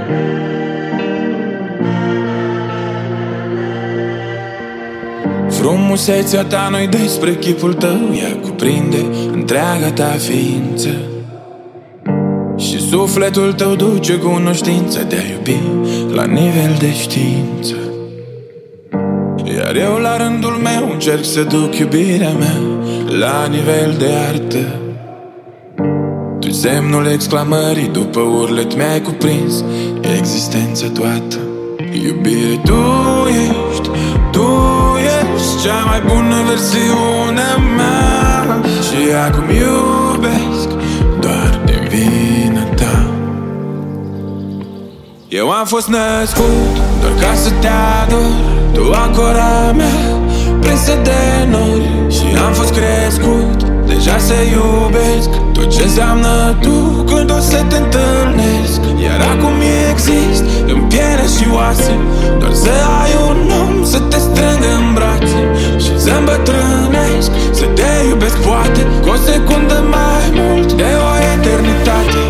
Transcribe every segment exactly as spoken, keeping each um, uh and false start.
Frumusețea ta nu-i despre chipul tău, ea cuprinde întreaga ta ființă. Și sufletul tău duce cunoștința de a iubi la nivel de știință. Iar eu la rândul meu încerc să duc iubirea mea la nivel de artă. Tu semnul exclamării, după urlet mi-ai cuprins existența toată. Iubire, tu ești, tu ești cea mai bună versiune a mea. Și acum iubesc doar din vina ta. Eu am fost născut doar ca să te ador, tu acora mea, prinsă de nori. Și am fost crescut deja să iubesc tot ce înseamnă tu când o să te întâlnesc. Iar acum exist în piele și oase, doar să ai un om să te strângă în brațe și să îmbătrânesc, să te iubesc poate cu o secundă mai mult de o eternitate.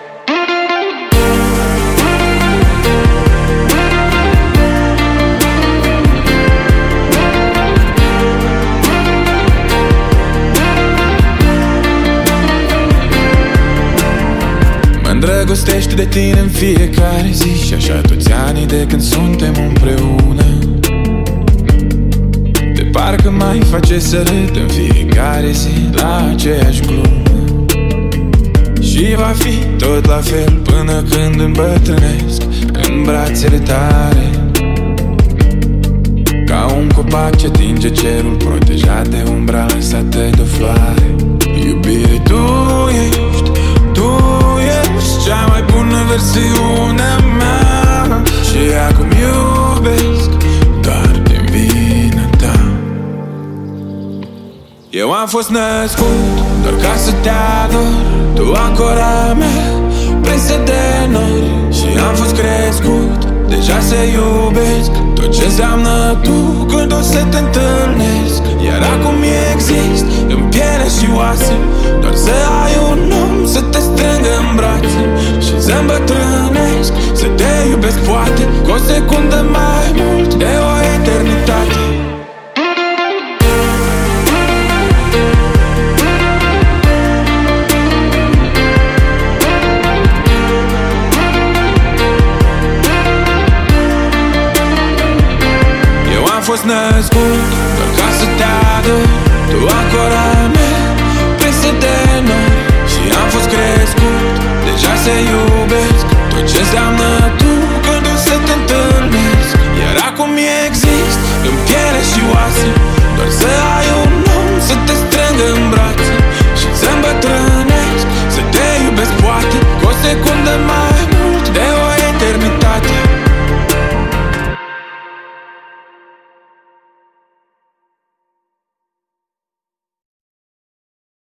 Îndrăgostește de tine în fiecare zi și așa toți anii de când suntem împreună. De parcă mai face să râd în fiecare zi la aceeași glumă. Și va fi tot la fel până când îmbătrânesc în brațele tale, ca un copac ce atinge cerul, protejat de umbra lăsată de floare. Iubire, tu ești, tu ești cea mai bună versiune a mea. Și acum iubesc doar din vina ta. Eu am fost născut doar ca să te ador, tu acora mea, prinsă de nori. Și am fost crescut deja să iubesc tot ce înseamnă tu când o să te întâlnesc. Iar acum exist în piele și oase, doar să ai un om să te strângă în brațe și să îmbătrânesc, să te iubesc poate cu o secundă mai mult de o eternitate. Am fost născut doar ca să te ador, tu acora mea, prinsă de nori. Și am fost crescut deja să iubesc tot ce înseamnă